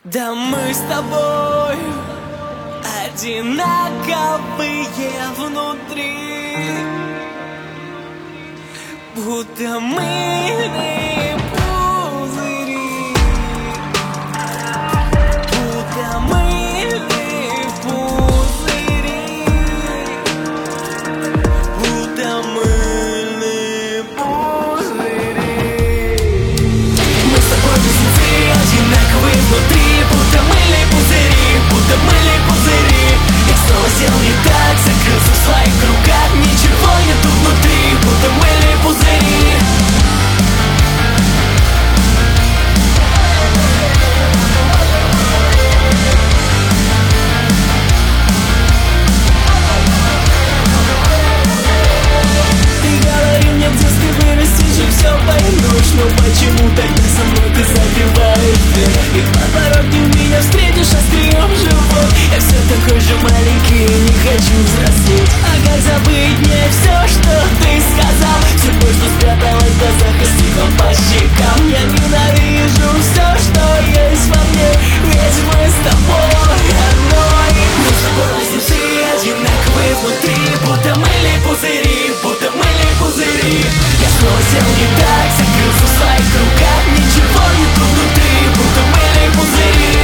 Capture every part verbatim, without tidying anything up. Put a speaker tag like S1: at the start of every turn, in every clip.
S1: Да мы с тобой одинаковые внутри, будто мыльные пузыри, будто мыльные пузыри, будто мыльные пузыри. Мы с тобой близнецы, одинаковые внутри, будто мыльные пузыри, будто мыльные пузыри. Я снова сделал не так, закрылся в своих кругах, ничего нету внутри, будто мыльные пузыри. Ты говори мне, где ты вырастешь, и все поймешь, но почему тогда со мной ты забиваешь дверь? И в подворотне меня встретишь острием в живот. Я все такой же маленький и не хочу взрослеть. А как забыть мне все, что ты сказал? Все боль, что спряталась в глазах и стекла по щекам. Я ненавижу все, что есть во мне, ведь мы с тобой одно. Мы с тобой близнецы, одинаковые внутри, будто мыльные пузыри, будто мыльные пузыри. Я снова сделал не так, закрылся в своих кругах, ничего нету внутри, будто мыльные пузыри.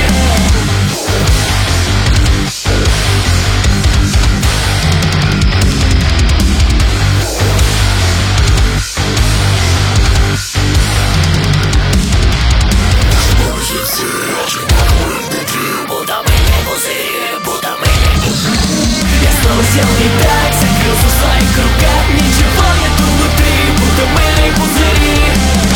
S1: Снова сделал не так, закрылся в своих кругах, ничего нету внутри, будто мыльные пузыри.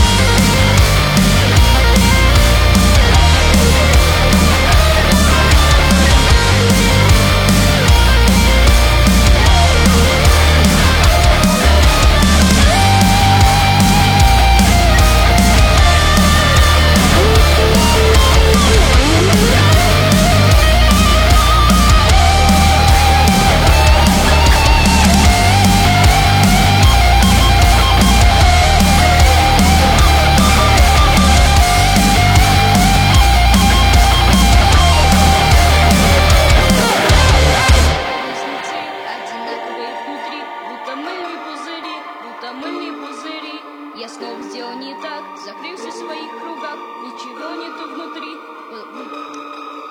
S2: Мыльные пузыри. Я снова сделал не так, закрылся в своих кругах, ничего нету внутри.